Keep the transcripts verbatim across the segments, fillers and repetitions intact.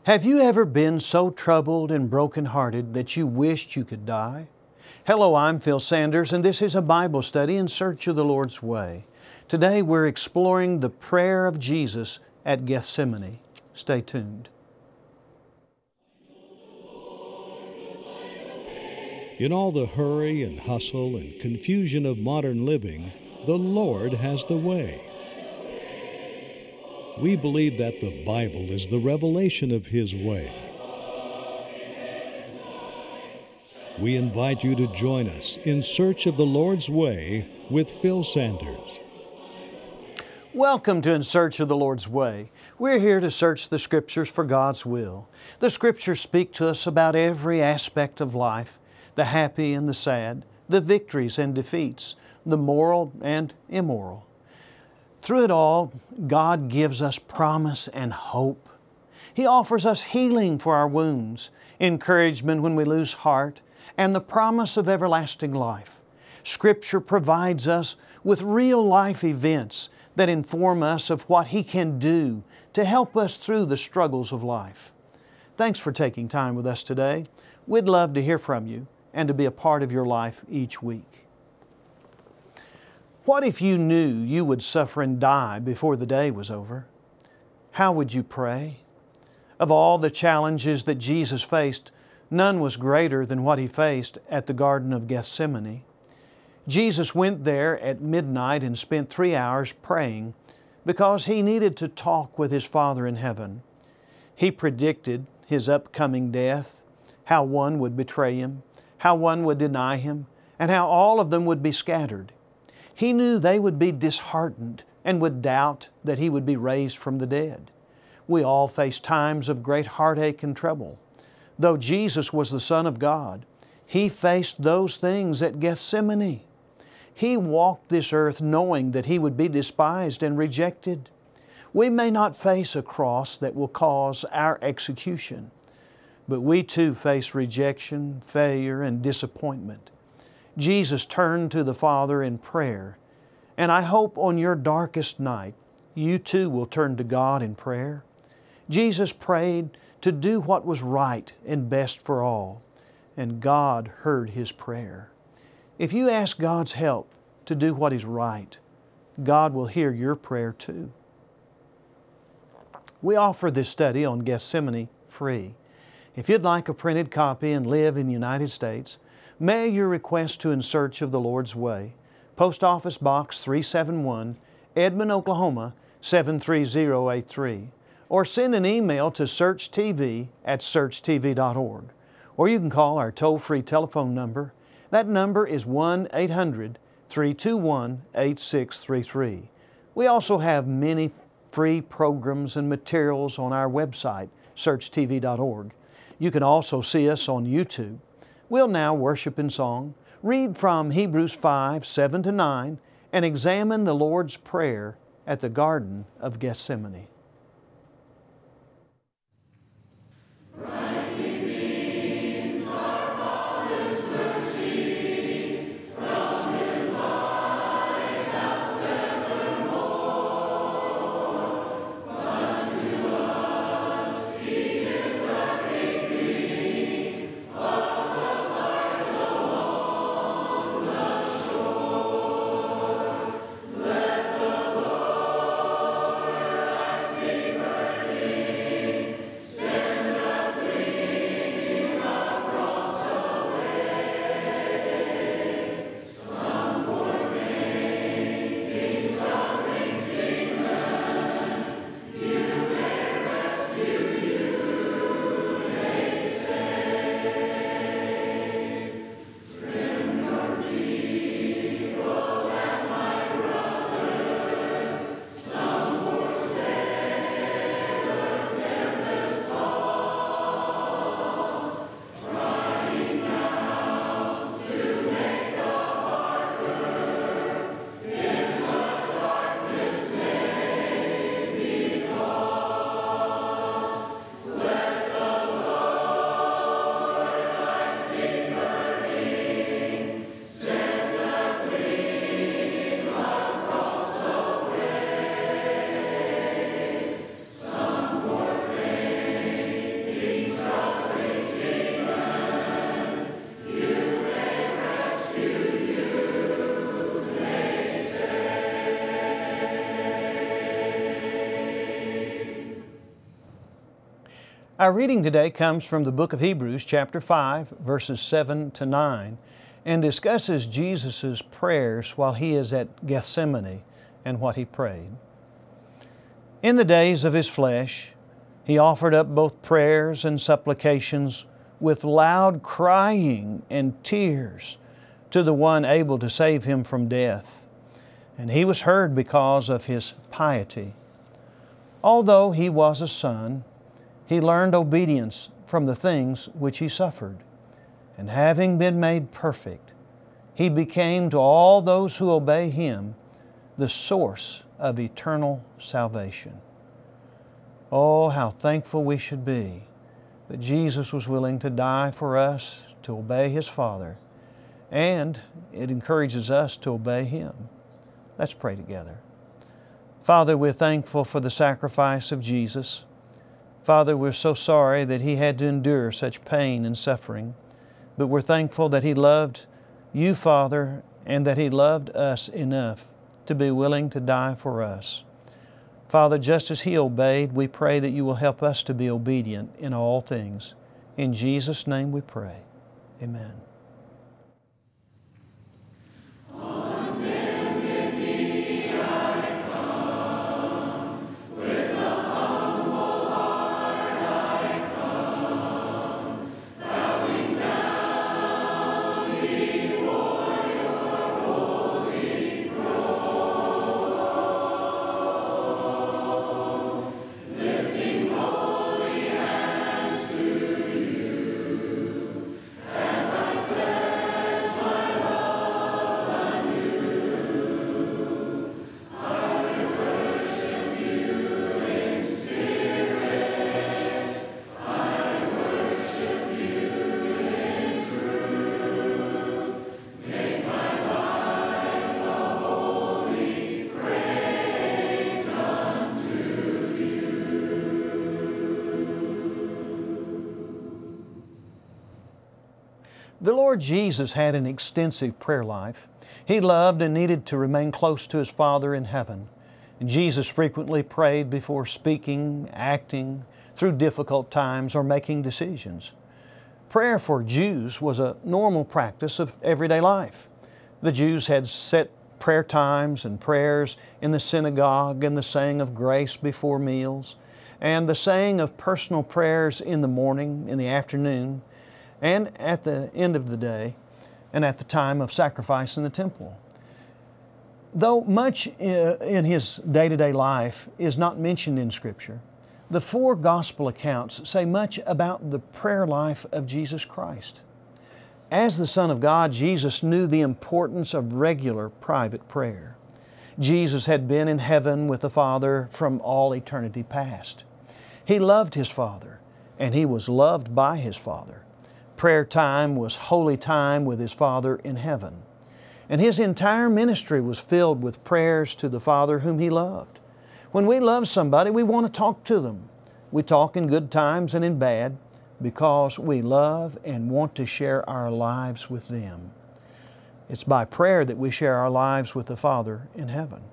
Have you ever been so troubled and brokenhearted that you wished you could die? Hello, I'm Phil Sanders, and this is a Bible study in search of the Lord's way. Today we're exploring the prayer of Jesus at Gethsemane. Stay tuned. In all the hurry and hustle and confusion of modern living, the Lord has the way. We believe that the Bible is the revelation of His way. We invite you to join us in search of the Lord's way with Phil Sanders. Welcome to In Search of the Lord's Way. We're here to search the Scriptures for God's will. The Scriptures speak to us about every aspect of life, the happy and the sad, the victories and defeats, the moral and immoral. Through it all, God gives us promise and hope. He offers us healing for our wounds, encouragement when we lose heart, and the promise of everlasting life. Scripture provides us with real life events that inform us of what He can do to help us through the struggles of life. Thanks for taking time with us today. We'd love to hear from you and to be a part of your life each week. What if you knew you would suffer and die before the day was over? How would you pray? Of all the challenges that Jesus faced, none was greater than what He faced at the Garden of Gethsemane. Jesus went there at midnight and spent three hours praying because He needed to talk with His Father in heaven. He predicted His upcoming death, how one would betray Him, how one would deny Him, and how all of them would be scattered. He knew they would be disheartened and would doubt that He would be raised from the dead. We all face times of great heartache and trouble. Though Jesus was the Son of God, He faced those things at Gethsemane. He walked this earth knowing that He would be despised and rejected. We may not face a cross that will cause our execution, but we too face rejection, failure, and disappointment. Jesus turned to the Father in prayer, and I hope on your darkest night, you too will turn to God in prayer. Jesus prayed to do what was right and best for all, and God heard His prayer. If you ask God's help to do what is right, God will hear your prayer too. We offer this study on Gethsemane free. If you'd like a printed copy and live in the United States, mail your request to In Search of the Lord's Way, Post Office Box three seventy-one, Edmond, Oklahoma seven three zero eight three, or send an email to searchtv at search t v dot org. Or you can call our toll-free telephone number. That number is one eight hundred, three two one, eight six three three. We also have many free programs and materials on our website, search t v dot org. You can also see us on YouTube. We'll now worship in song, read from Hebrews five, seven to nine, and examine the Lord's Prayer at the Garden of Gethsemane. Our reading today comes from the book of Hebrews, chapter five, verses seven to nine, and discusses Jesus' prayers while He is at Gethsemane and what He prayed. In the days of His flesh, He offered up both prayers and supplications with loud crying and tears to the One able to save Him from death. And He was heard because of His piety. Although He was a Son, He learned obedience from the things which He suffered. And having been made perfect, He became to all those who obey Him the source of eternal salvation. Oh, how thankful we should be that Jesus was willing to die for us, to obey His Father, and it encourages us to obey Him. Let's pray together. Father, we're thankful for the sacrifice of Jesus. Father, we're so sorry that He had to endure such pain and suffering, but we're thankful that He loved You, Father, and that He loved us enough to be willing to die for us. Father, just as He obeyed, we pray that You will help us to be obedient in all things. In Jesus' name we pray. Amen. The Lord Jesus had an extensive prayer life. He loved and needed to remain close to His Father in heaven. And Jesus frequently prayed before speaking, acting, through difficult times, or making decisions. Prayer for Jews was a normal practice of everyday life. The Jews had set prayer times and prayers in the synagogue, and the saying of grace before meals, and the saying of personal prayers in the morning, in the afternoon, and at the end of the day, and at the time of sacrifice in the temple. Though much in His day-to-day life is not mentioned in Scripture, the four gospel accounts say much about the prayer life of Jesus Christ. As the Son of God, Jesus knew the importance of regular private prayer. Jesus had been in heaven with the Father from all eternity past. He loved His Father, and He was loved by His Father. Prayer time was holy time with His Father in heaven. And His entire ministry was filled with prayers to the Father whom He loved. When we love somebody, we want to talk to them. We talk in good times and in bad because we love and want to share our lives with them. It's by prayer that we share our lives with the Father in heaven.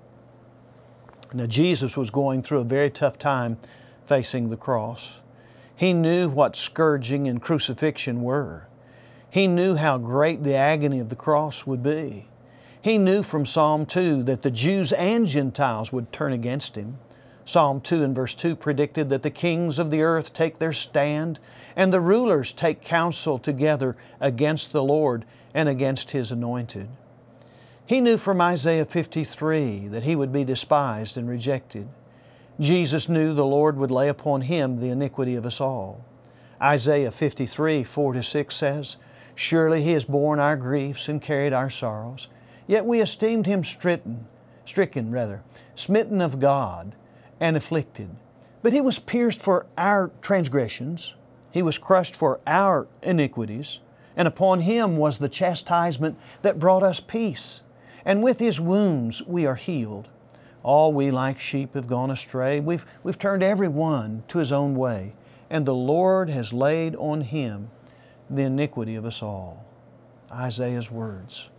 Now, Jesus was going through a very tough time facing the cross. He knew what scourging and crucifixion were. He knew how great the agony of the cross would be. He knew from Psalm two that the Jews and Gentiles would turn against Him. Psalm two and verse two predicted that the kings of the earth take their stand and the rulers take counsel together against the Lord and against His anointed. He knew from Isaiah fifty-three that He would be despised and rejected. Jesus knew the Lord would lay upon Him the iniquity of us all. Isaiah fifty-three, four to six says, "Surely He has borne our griefs and carried our sorrows. Yet we esteemed Him stricken, stricken rather, smitten of God, and afflicted. But He was pierced for our transgressions. He was crushed for our iniquities. And upon Him was the chastisement that brought us peace. And with His wounds we are healed. All we like sheep have gone astray. We've, we've turned every one to his own way. And the Lord has laid on Him the iniquity of us all." Isaiah's words.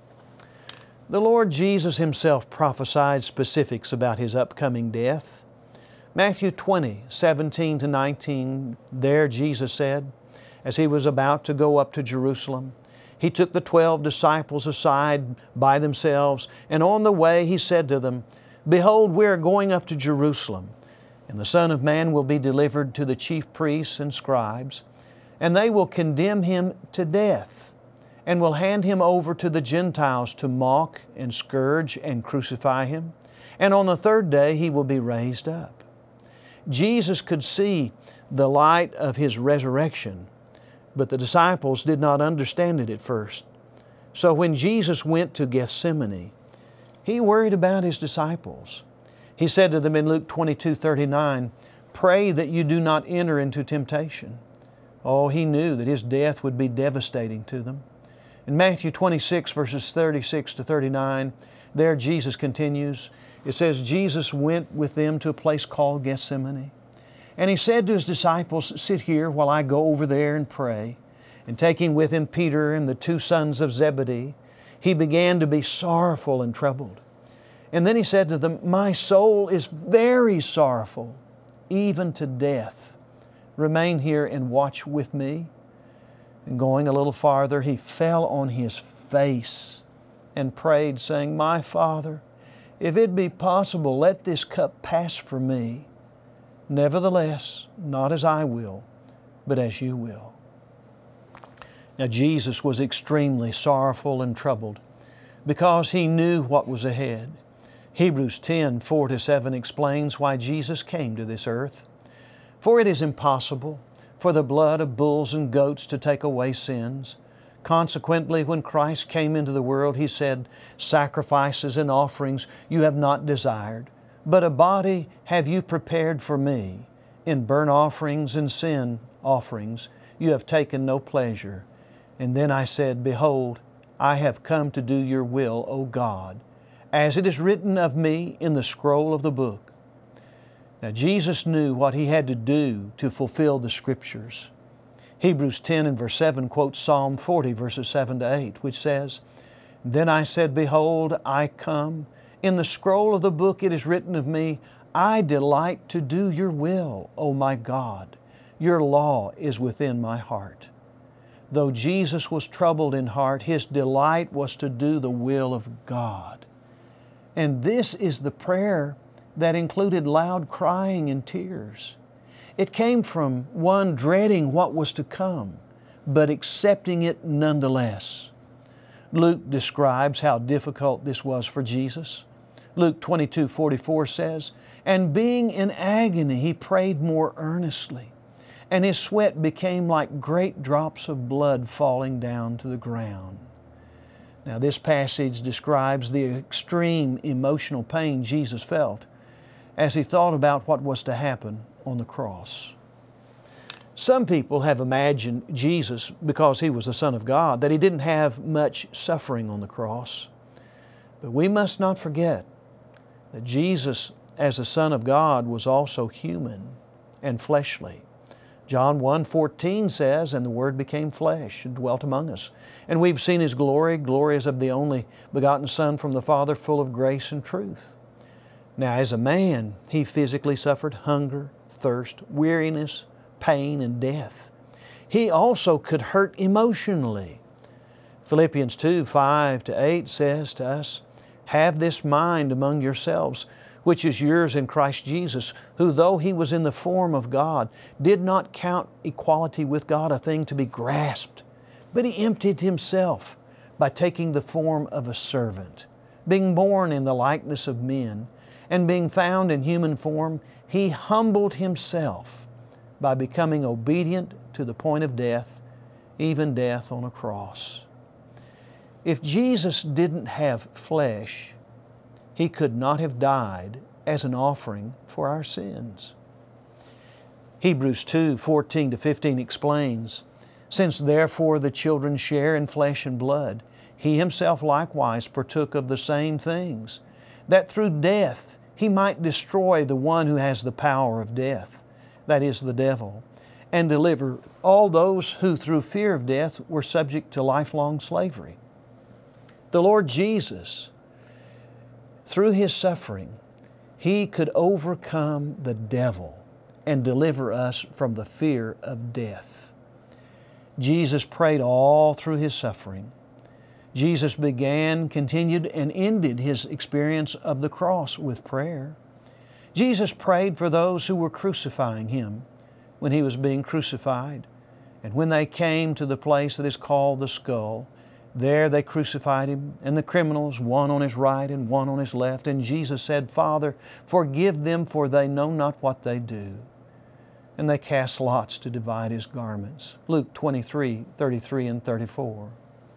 The Lord Jesus Himself prophesied specifics about His upcoming death. Matthew twenty, seventeen to nineteen, there Jesus said, as He was about to go up to Jerusalem, He took the twelve disciples aside by themselves, and on the way He said to them, Behold, we are going up to Jerusalem, and the Son of Man will be delivered to the chief priests and scribes, and they will condemn Him to death, and will hand Him over to the Gentiles to mock and scourge and crucify Him, and on the third day He will be raised up. Jesus could see the light of His resurrection, but the disciples did not understand it at first. So when Jesus went to Gethsemane, He worried about His disciples. He said to them in Luke twenty-two thirty-nine, Pray that you do not enter into temptation. Oh, He knew that His death would be devastating to them. In Matthew twenty-six verses thirty-six to thirty-nine, there Jesus continues. It says, Jesus went with them to a place called Gethsemane. And He said to His disciples, Sit here while I go over there and pray. And taking with Him Peter and the two sons of Zebedee, He began to be sorrowful and troubled. And then He said to them, My soul is very sorrowful, even to death. Remain here and watch with me. And going a little farther, He fell on His face and prayed, saying, My Father, if it be possible, let this cup pass from me. Nevertheless, not as I will, but as You will. Now Jesus was extremely sorrowful and troubled because He knew what was ahead. Hebrews ten, four to seven explains why Jesus came to this earth. For it is impossible for the blood of bulls and goats to take away sins. Consequently, when Christ came into the world, He said, Sacrifices and offerings you have not desired, but a body have you prepared for me. In burnt offerings and sin offerings you have taken no pleasure. And then I said, Behold, I have come to do Your will, O God, as it is written of me in the scroll of the book. Now Jesus knew what He had to do to fulfill the Scriptures. Hebrews ten and verse seven quotes Psalm forty verses seven to eight, which says, Then I said, Behold, I come. In the scroll of the book it is written of me, I delight to do Your will, O my God. Your law is within my heart. Though Jesus was troubled in heart, His delight was to do the will of God. And this is the prayer that included loud crying and tears. It came from one dreading what was to come, but accepting it nonetheless. Luke describes how difficult this was for Jesus. Luke twenty-two forty-four says, And being in agony, He prayed more earnestly, and His sweat became like great drops of blood falling down to the ground. Now this passage describes the extreme emotional pain Jesus felt as He thought about what was to happen on the cross. Some people have imagined Jesus, because He was the Son of God, that He didn't have much suffering on the cross. But we must not forget that Jesus, as the Son of God, was also human and fleshly. John one fourteen says, And the Word became flesh and dwelt among us. And we've seen His glory, glory as of the only begotten Son from the Father, full of grace and truth. Now, as a man, He physically suffered hunger, thirst, weariness, pain, and death. He also could hurt emotionally. Philippians two, five to eight says to us, Have this mind among yourselves, which is yours in Christ Jesus, who though He was in the form of God, did not count equality with God a thing to be grasped, but He emptied Himself by taking the form of a servant, being born in the likeness of men, and being found in human form, He humbled Himself by becoming obedient to the point of death, even death on a cross. If Jesus didn't have flesh, He could not have died as an offering for our sins. Hebrews two, fourteen to fifteen explains, Since therefore the children share in flesh and blood, He Himself likewise partook of the same things, that through death He might destroy the one who has the power of death, that is, the devil, and deliver all those who through fear of death were subject to lifelong slavery. The Lord Jesus, through His suffering, He could overcome the devil and deliver us from the fear of death. Jesus prayed all through His suffering. Jesus began, continued, and ended His experience of the cross with prayer. Jesus prayed for those who were crucifying Him when He was being crucified. And when they came to the place that is called the skull, there they crucified Him, and the criminals, one on His right and one on His left. And Jesus said, Father, forgive them, for they know not what they do. And they cast lots to divide His garments. Luke twenty-three, thirty-three and thirty-four.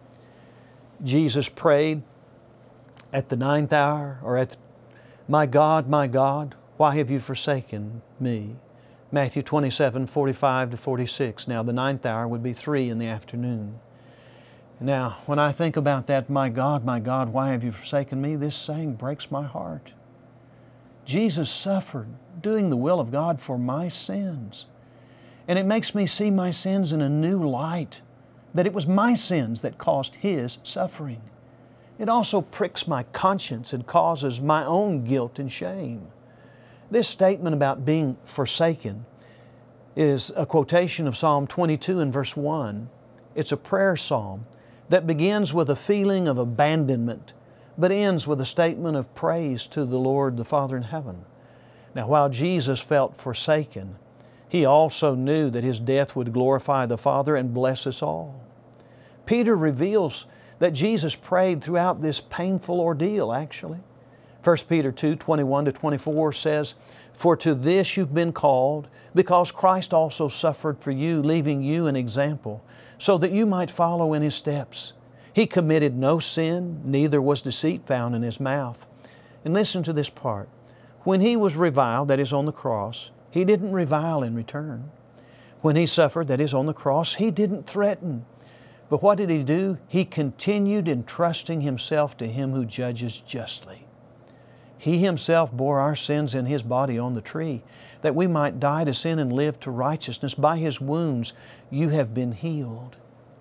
Jesus prayed at the ninth hour, or at, the, My God, my God, why have you forsaken me? Matthew twenty-seven, forty-five to forty-six. Now the ninth hour would be three in the afternoon. Now, when I think about that, my God, my God, why have you forsaken me? This saying breaks my heart. Jesus suffered doing the will of God for my sins. And it makes me see my sins in a new light, that it was my sins that caused His suffering. It also pricks my conscience and causes my own guilt and shame. This statement about being forsaken is a quotation of Psalm twenty-two and verse one. It's a prayer psalm that begins with a feeling of abandonment, but ends with a statement of praise to the Lord the Father in heaven. Now, while Jesus felt forsaken, He also knew that His death would glorify the Father and bless us all. Peter reveals that Jesus prayed throughout this painful ordeal, actually. First Peter two, twenty-one to twenty-four says, For to this you've been called, because Christ also suffered for you, leaving you an example, so that you might follow in His steps. He committed no sin, neither was deceit found in His mouth. And listen to this part. When He was reviled, that is on the cross, He didn't revile in return. When He suffered, that is on the cross, He didn't threaten. But what did He do? He continued entrusting Himself to Him who judges justly. He Himself bore our sins in His body on the tree, that we might die to sin and live to righteousness. By His wounds you have been healed.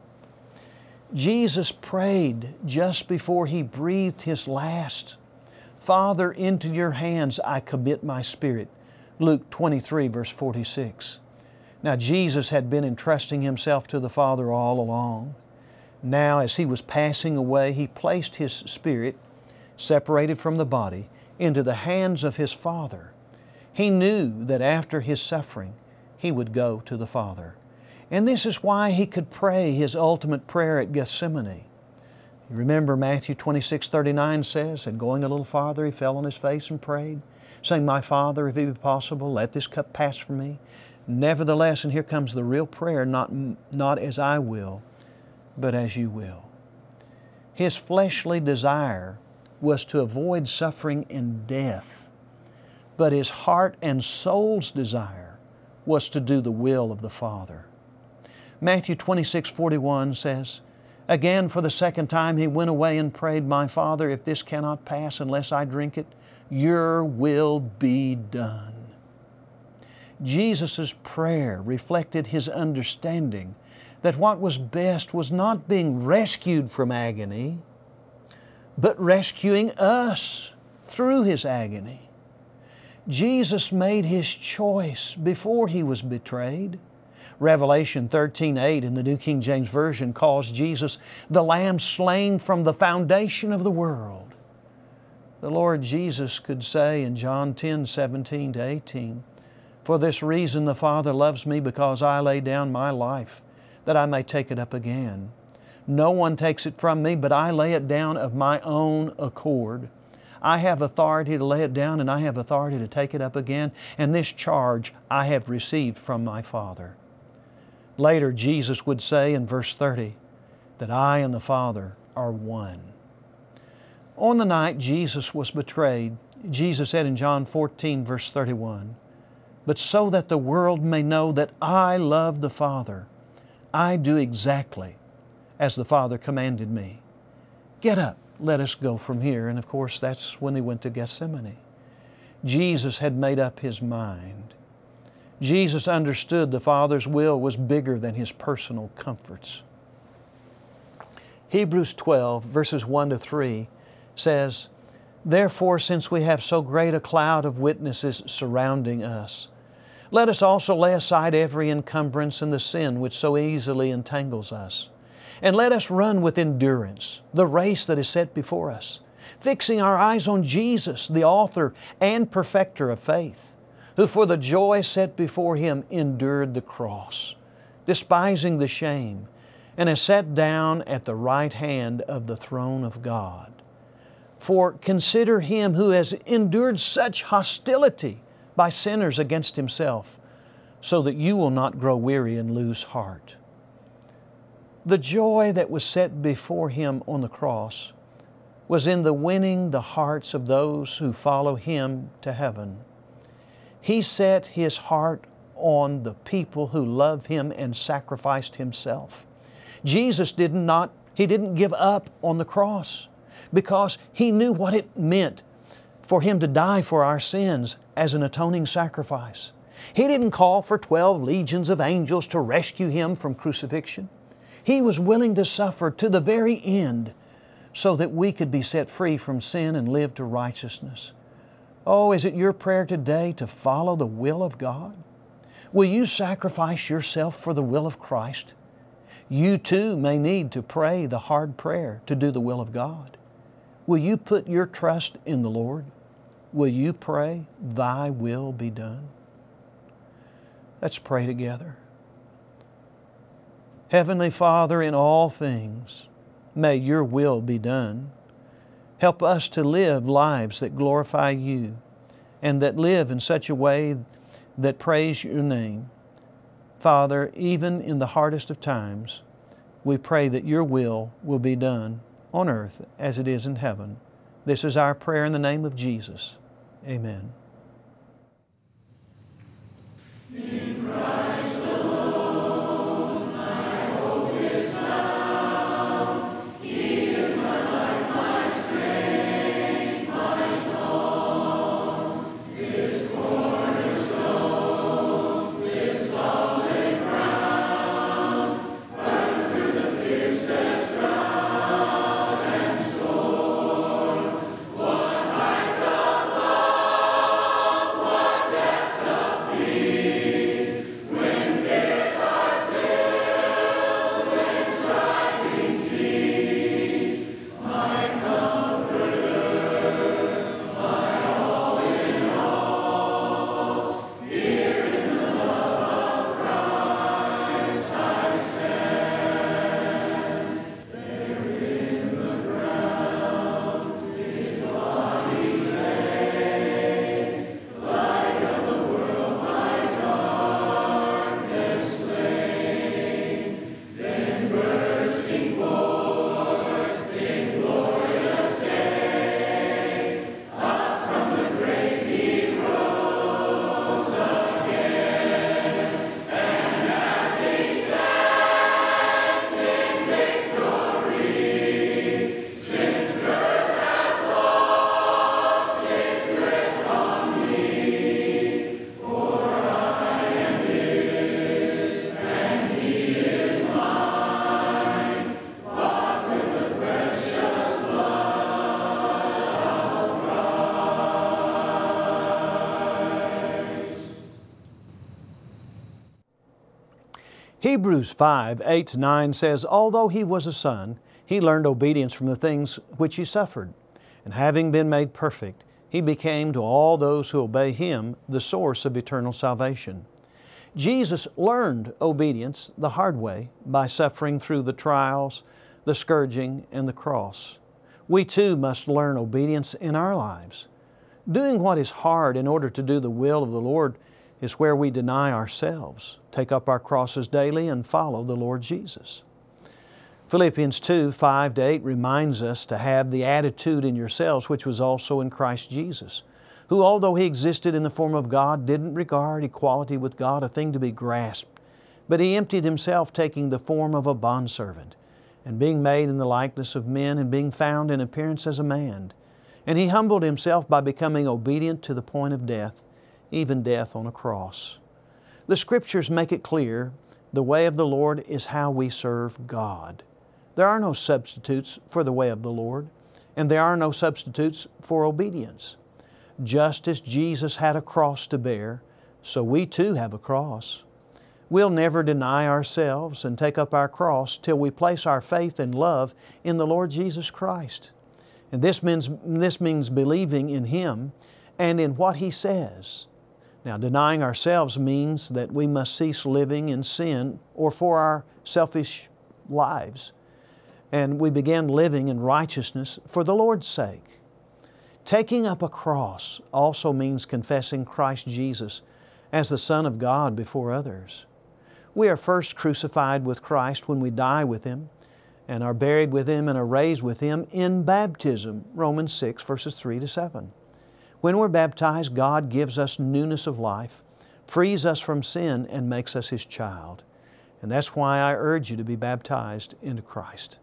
Jesus prayed just before He breathed His last. Father, into Your hands I commit my spirit. Luke twenty-three, verse forty-six. Now Jesus had been entrusting Himself to the Father all along. Now as He was passing away, He placed His spirit, separated from the body, into the hands of His Father. He knew that after His suffering, He would go to the Father. And this is why He could pray His ultimate prayer at Gethsemane. You remember Matthew twenty-six, thirty-nine says, And going a little farther, He fell on His face and prayed, saying, My Father, if it be possible, let this cup pass from me. Nevertheless, and here comes the real prayer, not, not as I will, but as You will. His fleshly desire was to avoid suffering and death, but His heart and soul's desire was to do the will of the Father. Matthew twenty-six, forty-one says, Again, for the second time, He went away and prayed, My Father, if this cannot pass unless I drink it, Your will be done. Jesus' prayer reflected His understanding that what was best was not being rescued from agony, but rescuing us through His agony. Jesus made His choice before He was betrayed. Revelation thirteen, eight in the New King James Version calls Jesus the Lamb slain from the foundation of the world. The Lord Jesus could say in John ten, seventeen to eighteen, For this reason the Father loves me, because I lay down my life, that I may take it up again. No one takes it from me, but I lay it down of my own accord. I have authority to lay it down, and I have authority to take it up again, and this charge I have received from my Father. Later, Jesus would say in verse thirty, that I and the Father are one. On the night Jesus was betrayed, Jesus said in John fourteen, verse thirty-one, But so that the world may know that I love the Father, I do exactly as the Father commanded me. Get up, let us go from here. And of course, that's when they went to Gethsemane. Jesus had made up His mind. Jesus understood the Father's will was bigger than His personal comforts. Hebrews twelve, verses one to three says, Therefore, since we have so great a cloud of witnesses surrounding us, let us also lay aside every encumbrance and the sin which so easily entangles us. And let us run with endurance the race that is set before us, fixing our eyes on Jesus, the author and perfecter of faith, who for the joy set before Him endured the cross, despising the shame, and has sat down at the right hand of the throne of God. For consider Him who has endured such hostility by sinners against Himself, so that you will not grow weary and lose heart. The joy that was set before Him on the cross was in the winning the hearts of those who follow Him to heaven. He set His heart on the people who love Him and sacrificed Himself. Jesus did not, He didn't give up on the cross because He knew what it meant for Him to die for our sins as an atoning sacrifice. He didn't call for twelve legions of angels to rescue Him from crucifixion. He was willing to suffer to the very end so that we could be set free from sin and live to righteousness. Oh, is it your prayer today to follow the will of God? Will you sacrifice yourself for the will of Christ? You too may need to pray the hard prayer to do the will of God. Will you put your trust in the Lord? Will you pray, Thy will be done? Let's pray together. Heavenly Father, in all things, may Your will be done. Help us to live lives that glorify You and that live in such a way that praise Your name. Father, even in the hardest of times, we pray that Your will will be done on earth as it is in heaven. This is our prayer in the name of Jesus. Amen. In Christ alone, my hope is found. He is my life, my strength, my song. This cornerstone, this solid ground, firm through the fiercest drought and storm. What heights of love, what depths of peace, when fears are still, when striving cease. My Comforter, my all in all, here in the love of Christ I stand. There in the ground His body lay, light of the world, my darkness slain. Then bursting forth in glorious day, up from the grave He rose again. And as He stands in victory, sin's curse has lost its grip on me. For I am His, and He is mine, bought with the precious blood of Christ. Hebrews five, eight to nine says, Although He was a son, He learned obedience from the things which He suffered. And having been made perfect, He became to all those who obey Him the source of eternal salvation. Jesus learned obedience the hard way by suffering through the trials, the scourging, and the cross. We too must learn obedience in our lives. Doing what is hard in order to do the will of the Lord is where we deny ourselves, take up our crosses daily, and follow the Lord Jesus. Philippians two, five to eight reminds us to have the attitude in yourselves which was also in Christ Jesus, who, although He existed in the form of God, didn't regard equality with God a thing to be grasped, but He emptied Himself, taking the form of a bondservant, and being made in the likeness of men, and being found in appearance as a man. And He humbled Himself by becoming obedient to the point of death, even death on a cross. The Scriptures make it clear the way of the Lord is how we serve God. There are no substitutes for the way of the Lord. and there are no substitutes for obedience. Just as Jesus had a cross to bear, so we too have a cross. We'll never deny ourselves and take up our cross till we place our faith and love in the Lord Jesus Christ. And this means, this means believing in Him and in what He says. Now, denying ourselves means that we must cease living in sin or for our selfish lives, and we begin living in righteousness for the Lord's sake. Taking up a cross also means confessing Christ Jesus as the Son of God before others. We are first crucified with Christ when we die with Him, and are buried with Him and are raised with Him in baptism, Romans six, verses three to seven. When we're baptized, God gives us newness of life, frees us from sin, and makes us His child. And that's why I urge you to be baptized into Christ.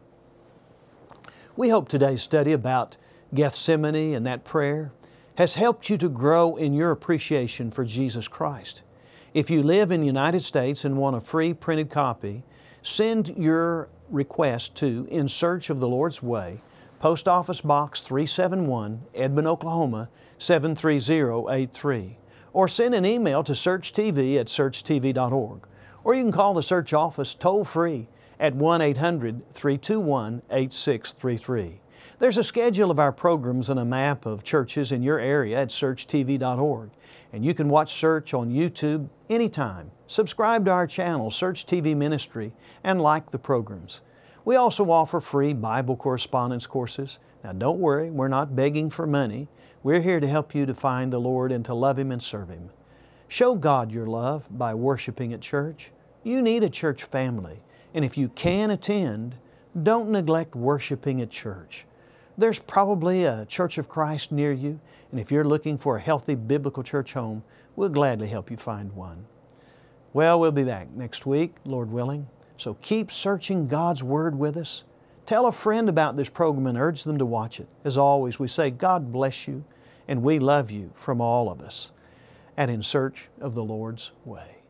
We hope today's study about Gethsemane and that prayer has helped you to grow in your appreciation for Jesus Christ. If you live in the United States and want a free printed copy, send your request to In Search of the Lord's Way, Post Office Box three seventy-one, Edmond, Oklahoma, seven three zero eight three. Or send an email to search T V at search T V dot org. Or you can call the Search office toll-free at one eight hundred, three two one, eight six three three. There's a schedule of our programs and a map of churches in your area at search T V dot org. And you can watch Search on YouTube anytime. Subscribe to our channel, Search T V Ministry, and like the programs. We also offer free Bible correspondence courses. Now don't worry, we're not begging for money. We're here to help you to find the Lord and to love Him and serve Him. Show God your love by worshiping at church. You need a church family, and if you can attend, don't neglect worshiping at church. There's probably a Church of Christ near you, and if you're looking for a healthy biblical church home, we'll gladly help you find one. Well, we'll be back next week, Lord willing. So keep searching God's Word with us. Tell a friend about this program and urge them to watch it. As always, we say God bless you, and we love you from all of us at In Search of the Lord's Way.